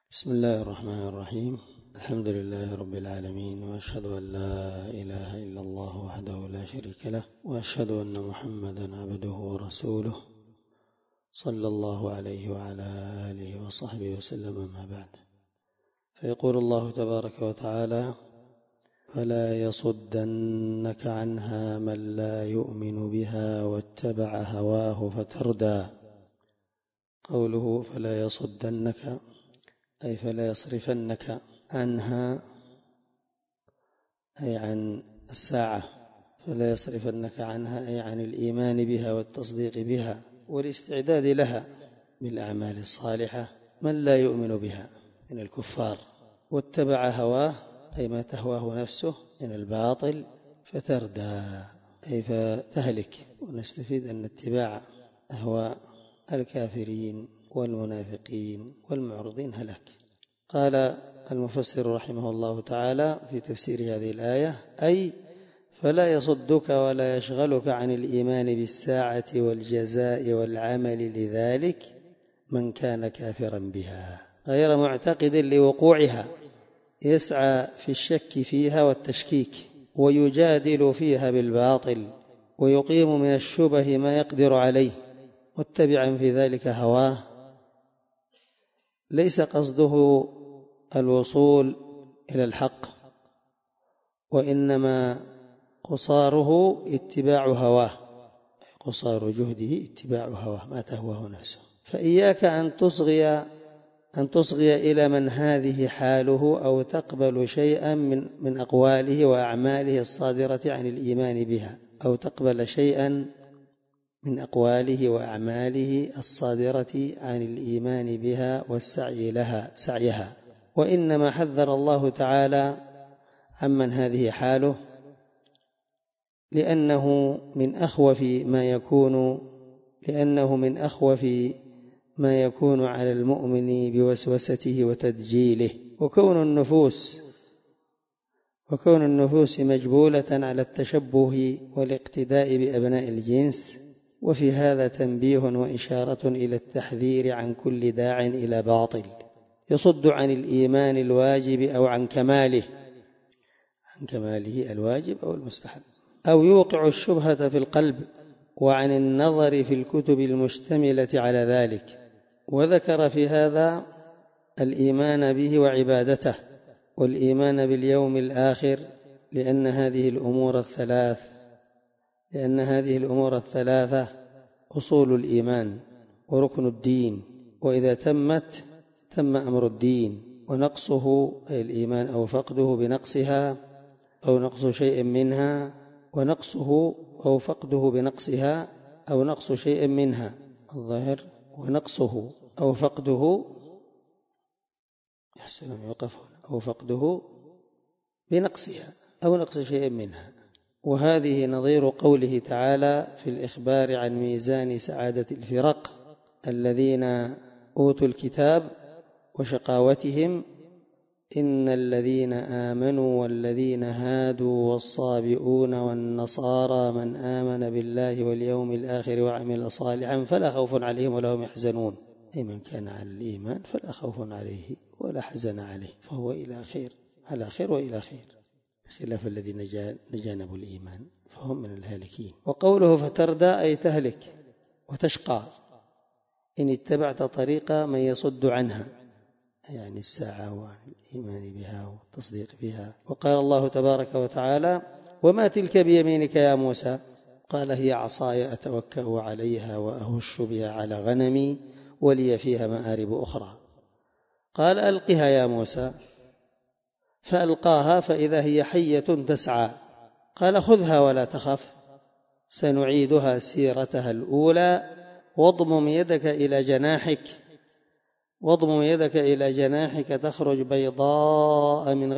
بسم الله الرحمن الرحيم. الحمد لله رب العالمين، وأشهد أن لا إله إلا الله وحده لا شريك له، وأشهد أن محمدا عبده ورسوله صلى الله عليه وعلى آله وصحبه وسلم. أما بعد، فيقول الله تبارك وتعالى: فلا يصدنك عنها من لا يؤمن بها واتبع هواه فتردى. قوله فلا يصدنك أي فلا يصرفنك عنها، أي عن الساعة. فلا يصرفنك عنها أي عن الإيمان بها والتصديق بها والاستعداد لها بالأعمال الصالحة من لا يؤمن بها من الكفار. واتبع هواه أي ما تهواه نفسه من الباطل فتردى أي فتهلك. ونستفيد أن اتباع أهواء الكافرين والمنافقين والمعرضين هلاك. قال المفسر رحمه الله تعالى في تفسير هذه الآية: أي فلا يصدك ولا يشغلك عن الإيمان بالساعة والجزاء والعمل لذلك من كان كافرا بها غير معتقد لوقوعها، يسعى في الشك فيها والتشكيك، ويجادل فيها بالباطل، ويقيم من الشبه ما يقدر عليه، متبعا في ذلك هواه. ليس قصده الوصول إلى الحق، وإنما قصاره اتباع هواه، قصار جهده اتباع هواه ما تهواه نفسه. فإياك أن تصغي إلى من هذه حاله، أو تقبل شيئا من أقواله وأعماله الصادرة عن الإيمان بها، أو تقبل شيئا من أقواله وأعماله الصادرة عن الإيمان بها والسعي لها سعيها. وإنما حذر الله تعالى عمن هذه حاله، لأنه من أخوف ما يكون على المؤمن بوسوسته وتدجيله. وكون النفوس مجبولة على التشبه والاقتداء بأبناء الجنس. وفي هذا تنبيه وإشارة إلى التحذير عن كل داع إلى باطل يصد عن الإيمان الواجب أو عن كماله الواجب أو المستحب، أو يوقع الشبهة في القلب، وعن النظر في الكتب المشتملة على ذلك. وذكر في هذا الإيمان به وعبادته، والإيمان باليوم الآخر، لأن هذه الأمور الثلاثة أصول الإيمان وركن الدين، وإذا تمت تم أمر الدين. ونقصه أي الإيمان أو فقده بنقصها، أو نقص شيء منها، ونقصه أو فقده بنقصها، أو نقص شيء منها الظاهر، ونقصه أو فقده أو فقده بنقصها أو نقص شيء منها. وهذه نظير قوله تعالى في الإخبار عن ميزان سعادة الفرق الذين أوتوا الكتاب وشقاوتهم: إن الذين آمنوا والذين هادوا والصابئون والنصارى من آمن بالله واليوم الآخر وعمل صالحا فلا خوف عليهم ولا هم يحزنون. أي من كان على الإيمان فلا خوف عليه ولا حزن عليه، فهو على خير وإلى خير، خلاف الذين نجانبوا الإيمان فهم من الهالكين. وقوله فتردى أي تهلك وتشقى إن اتبعت طريق من يصد عنها، يعني الساعة وعن الإيمان بها والتصديق بها. وقال الله تبارك وتعالى: وما تلك بيمينك يا موسى؟ قال: هي عصاي أتوكأ عليها وأهش بها على غنمي ولي فيها مآرب أخرى. قال: ألقها يا موسى، فألقاها فإذا هي حية تسعى. قال: خذها ولا تخف، سنعيدها سيرتها الأولى، واضمم يدك إلى جناحك تخرج بيضاء من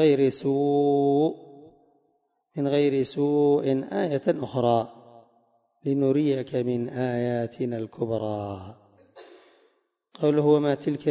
غير سوء آية أخرى لنريك من آياتنا الكبرى. قوله وما تلك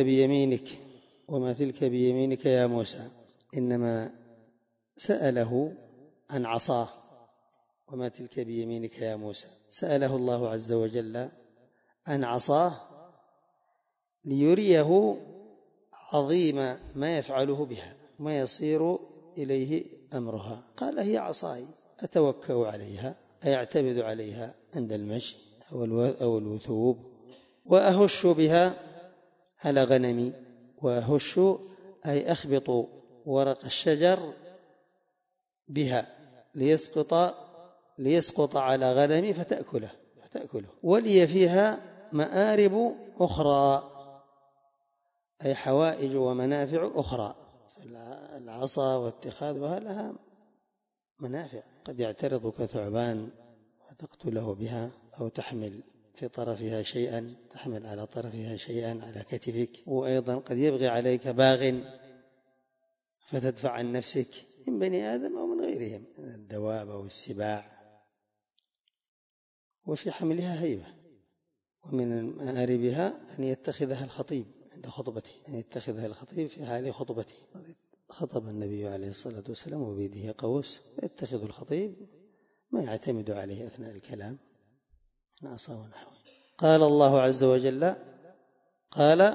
بيمينك يا موسى، إنما سأله عن عصاه. وما تلك بيمينك يا موسى، سأله الله عز وجل عن عصاه ليريه عظيم ما يفعله بها ما يصير إليه أمرها. قال هي عصاي أتوكأ عليها أي أعتمد عليها عند المشي أو الوثوب، وأهش بها على غنمي. وأهش أي أخبط ورق الشجر بها ليسقط على غنمي فتأكله. ولي فيها مآرب أخرى أي حوائج ومنافع أخرى. العصا واتخاذها لها منافع، قد يعترضك ثعبان وتقتله بها، أو تحمل على طرفها شيئا على كتفك، وأيضا قد يبغي عليك باغ فتدفع عن نفسك من بني آدم أو من غيرهم من الدواب أو السباع. وفي حملها هيبة. ومن مآربها أن يتخذها الخطيب عند خطبته، في حال خطبته. خطب النبي عليه الصلاة والسلام وبيده قوس، يتخذ الخطيب ما يعتمد عليه أثناء الكلام من عصا ونحوه. قال الله عز وجل: قال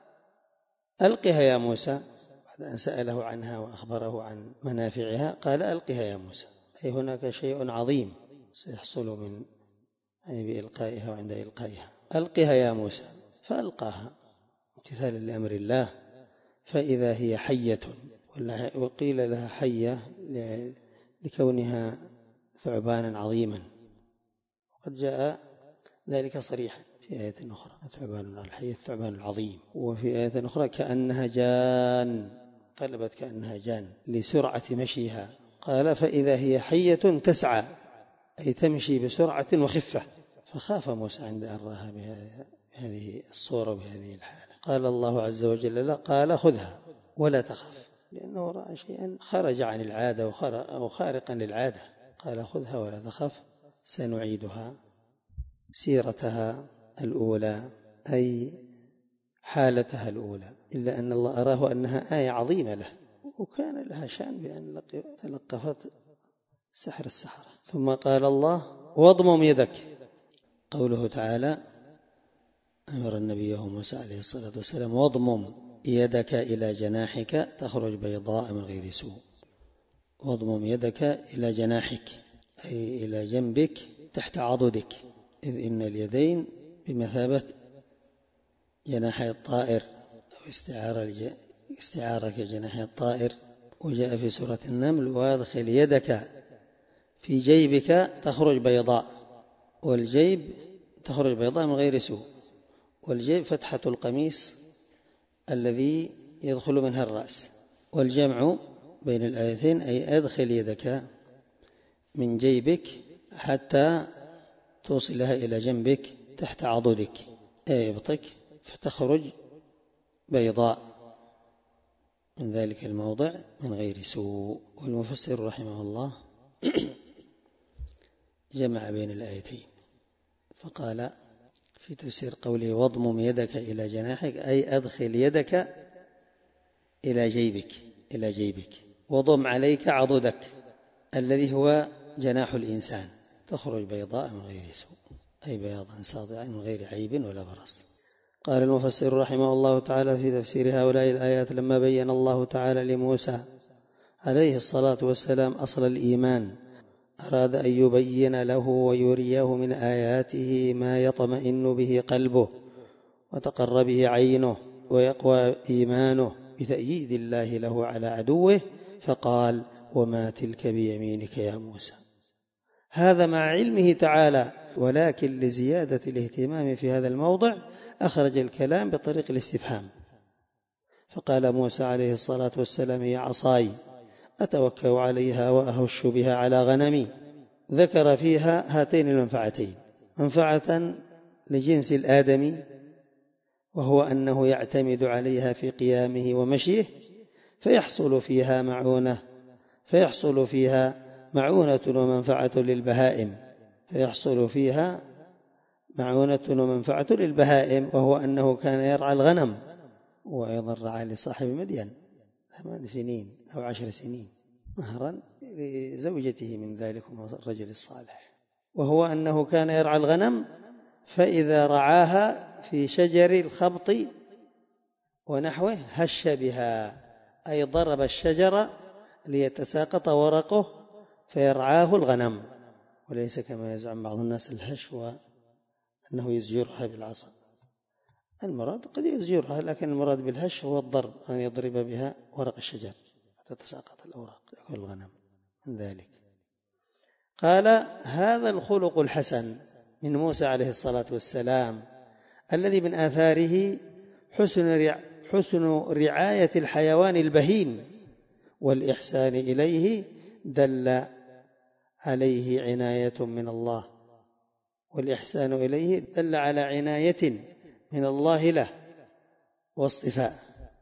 ألقها يا موسى، بعد أن سأله عنها وأخبره عن منافعها قال ألقها يا موسى، أي هناك شيء عظيم سيحصل من بإلقائها وعند إلقائها. ألقها يا موسى، فألقاها امتثالا لأمر الله، فإذا هي حية، وقيل لها حية لكونها ثعبانا عظيما، وقد جاء ذلك صريحا في آية أخرى: الحية الثعبان العظيم. وفي آية أخرى كأنها جان، قلبت كأنها جان لسرعة مشيها. قال فإذا هي حية تسعى، أي تمشي بسرعة وخفة. فخاف موسى عند أن رآها بهذه الصورة وبهذه الحالة. قال الله عز وجل: لا، قال خذها ولا تخف، لأنه رأى شيئا خرج عن العادة أو خارقا للعادة. قال خذها ولا تخف، سنعيدها سيرتها الأولى، أي حالتها الأولى. إلا أن الله أراه أنها آية عظيمة له، وكان لها شأن بأن تلقفت سحر السحرة. ثم قال الله: واضمم يدك. قوله تعالى أمر النبي موسى عليه الصلاة والسلام: واضمم يدك إلى جناحك تخرج بيضاء من غير سوء. واضمم يدك إلى جناحك أي إلى جنبك تحت عضدك، إذ إن اليدين بمثابة جناحي الطائر، أو استعارة كجناحي الطائر. وجاء في سورة النمل: وادخل يدك في جيبك تخرج بيضاء. والجيب تخرج بيضاء من غير سوء، والجيب فتحة القميص الذي يدخل منها الرأس. والجمع بين الآيتين أي أدخل يدك من جيبك حتى توصلها إلى جنبك تحت عضدك أي إبطك، فتخرج بيضاء من ذلك الموضع من غير سوء. والمفسر رحمه الله جمع بين الآيتين فقال في تفسير قوله: واضمم يدك إلى جناحك أي أدخل يدك إلى جيبك وضم عليك عضدك الذي هو جناح الإنسان، تخرج بيضاء من غير سوء، أي بياضا ساطعا من غير عيب ولا برص. قال المفسر رحمه الله تعالى في تفسير هؤلاء الآيات: لما بين الله تعالى لموسى عليه الصلاة والسلام أصل الإيمان، أراد أن يبين له ويريه من آياته ما يطمئن به قلبه وتقر به عينه ويقوى إيمانه بتأييد الله له على عدوه، فقال: وما تلك بيمينك يا موسى. هذا مع علمه تعالى، ولكن لزيادة الاهتمام في هذا الموضع أخرج الكلام بطريق الاستفهام، فقال موسى عليه الصلاة والسلام: يا عصاي أتوكأ عليها وأهش بها على غنمي. ذكر فيها هاتين المنفعتين: منفعة لجنس الآدمي، وهو أنه يعتمد عليها في قيامه ومشيه، فيحصل فيها معونة ومنفعة للبهائم، وهو أنه كان يرعى الغنم، وأيضا رعى لصاحب مدين 8 سنين أو 10 سنين مهرا لزوجته من ذلك الرجل الصالح. وهو أنه كان يرعى الغنم، فإذا رعاها في شجر الخبط ونحوه هش بها، أي ضرب الشجر ليتساقط ورقه فيرعاه الغنم، وليس كما يزعم بعض الناس الهش وأنه يزجرها بالعصا. المراد قد يزجرها، لكن المراد بالهش هو الضرب، أن يضرب بها ورق الشجر فتتساقط الأوراق يأكل الغنم من ذلك. قال: هذا الخلق الحسن من موسى عليه الصلاة والسلام الذي من آثاره حسن رعاية الحيوان البهيم والإحسان إليه، دل عليه عناية من الله، والإحسان إليه دل على عناية من الله له واصطفاء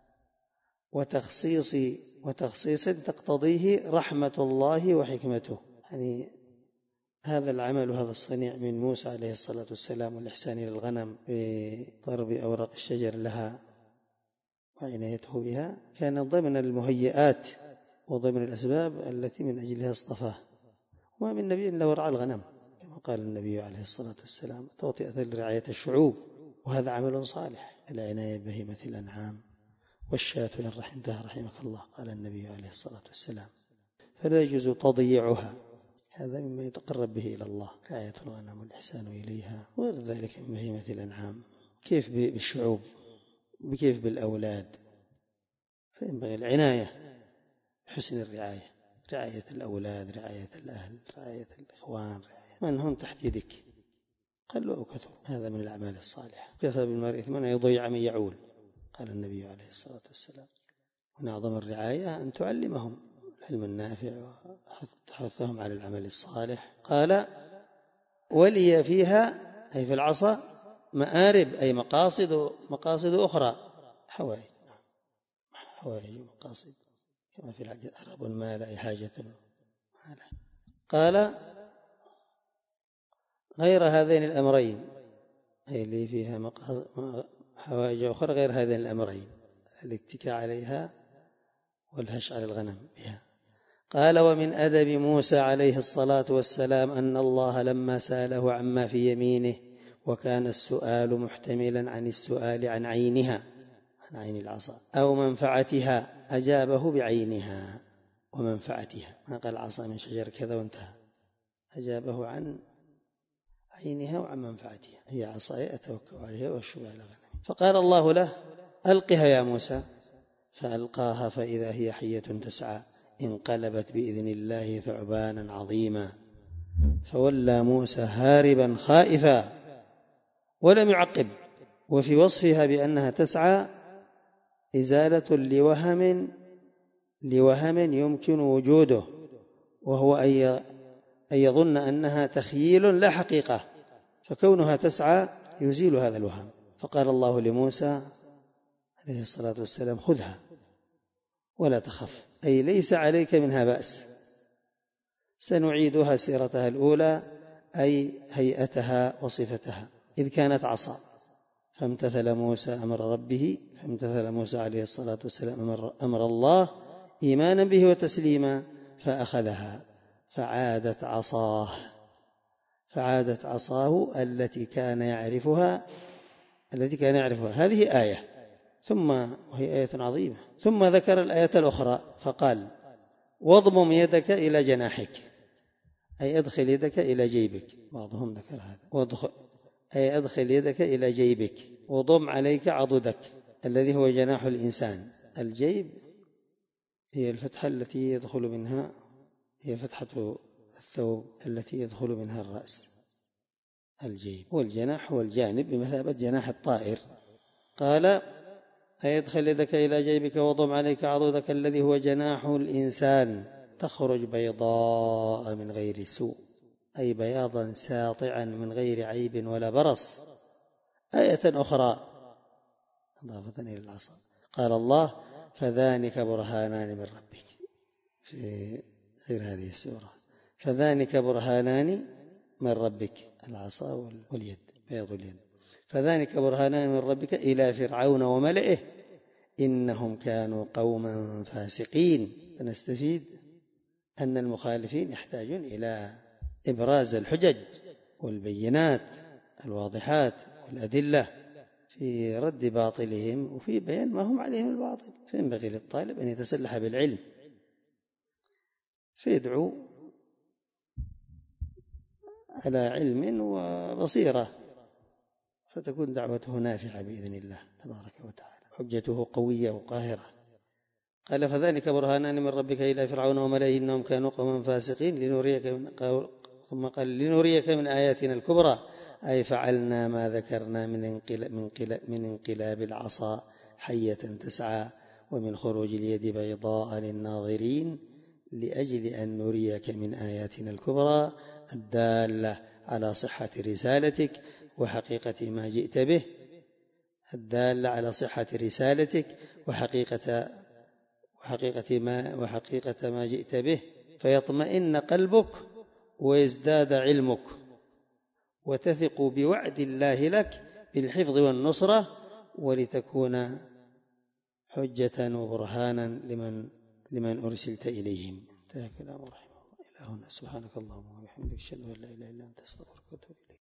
وتخصيص تقتضيه رحمة الله وحكمته. يعني هذا العمل وهذا الصنيع من موسى عليه الصلاة والسلام والإحسان إلى الغنم بضرب أوراق الشجر لها وعنايته بها كان ضمن المهيئات وضمن الأسباب التي من أجلها اصطفاه. وما من نبي إلا ورعى الغنم كما قال النبي عليه الصلاة والسلام: توطئة لرعاية الشعوب، وهذا عمل صالح، العناية ببهيمة الأنعام. والشاة إن رحمتها رحمك الله، قال النبي عليه الصلاة والسلام، فلا يجوز تضييعها، هذا مما يتقرب به إلى الله، رعاية الغنم والإحسان إليها، وغير ذلك من بهيمة الأنعام. كيف بالشعوب، وكيف بالأولاد، فينبغي العناية بحسن الرعاية، رعاية الأولاد، رعاية الأهل، رعاية الإخوان، من هم تحت يدك قلوا أو كثروا، هذا من الأعمال الصالحة. كفى بالمرء إثما أن يضيع من يعول، قال النبي عليه الصلاة والسلام. ومن أعظم الرعاية أن تعلمهم العلم النافع وتحثهم على العمل الصالح. قال: ولي فيها، أي في العصا، مآرب، أي مقاصد أخرى، حوائج ومقاصد، كما في الحديث: أرب المال، أي حاجة مال. قال: غير هذين الأمرين، أي اللي فيها حوائج أخرى غير هذين الأمرين، الاتكاء عليها والهش على الغنم بها. قال: ومن أدب موسى عليه الصلاة والسلام أن الله لما سأله عما في يمينه، وكان السؤال محتملا عن السؤال عن عينها، عن عين العصا أو منفعتها، أجابه بعينها ومنفعتها، ما قال عصا من شجر كذا وانتهى، أجابه عن عينها وعن منفعتها، هي عصاي أتوكل عليها وأشرب على غنمي. فقال الله له: ألقها يا موسى، فألقاها فإذا هي حية تسعى، انقلبت بإذن الله ثعبانا عظيما، فولى موسى هاربا خائفا ولم يعقب. وفي وصفها بأنها تسعى إزالة لوهم يمكن وجوده، وهو أن يظن أنها تخيل لا حقيقة، فكونها تسعى يزيل هذا الوهم. فقال الله لموسى عليه الصلاة والسلام: خذها ولا تخف، أي ليس عليك منها بأس، سنعيدها سيرتها الأولى، أي هيئتها وصفتها، إذ كانت عصا. فامتثل موسى عليه الصلاة والسلام أمر الله إيمانا به وتسليما، فأخذها فعادت عصاه التي كان يعرفها. هذه آية، وهي آية عظيمة. ثم ذكر الآية الأخرى فقال: واضمم يدك إلى جناحك، أي أدخل يدك إلى جيبك. بعضهم ذكر هذا، أي أدخل يدك إلى جيبك، وضم عليك عضدك الذي هو جناح الإنسان. الجيب هي الفتحة التي يدخل منها، هي فتحة الثوب التي يدخل منها الرأس، الجيب. والجناح هو الجانب بمثابة جناح الطائر. قال: أي أدخل يدك إلى جيبك وضم عليك عضدك الذي هو جناح الإنسان، تخرج بيضاء من غير سوء، أي بياضا ساطعا من غير عيب ولا برص. آية أخرى إضافة إلى العصا، قال الله: فذلك برهانان من ربك، في غير هذه السورة، فذلك برهانان من ربك، العصا واليد، بياض اليد. فذلك برهانان من ربك إلى فرعون وملئه إنهم كانوا قوما فاسقين. فنستفيد أن المخالفين يحتاجون إلى إبراز الحجج والبينات الواضحات والأدلة في رد باطلهم وفي بيان ما هم عليه من الباطل. فينبغي للطالب أن يتسلح بالعلم، فيدعو على علم وبصيرة، فتكون دعوته نافعة بإذن الله تبارك وتعالى، حجته قوية وقاهرة. قال فذلك برهانان من ربك إلى فرعون وملئه إنهم كانوا قوما فاسقين ثم قال لنريك من آياتنا الكبرى، أي فعلنا ما ذكرنا من انقلاب العصا حية تسعى ومن خروج اليد بيضاء للناظرين لأجل أن نريك من آياتنا الكبرى الدالة على صحة رسالتك وحقيقة ما جئت به، الدالة على صحة رسالتك وحقيقة ما جئت به، فيطمئن قلبك ويزداد علمك وتثق بوعد الله لك بالحفظ والنصرة، ولتكون حجة وبرهانا لمن أرسلت إليهم. انتهى كلام رحمه الله. إلى هنا. سبحانك اللهم وبحمدك أشهد أن لا إله إلا أنت أستغفرك وأتوب إليك.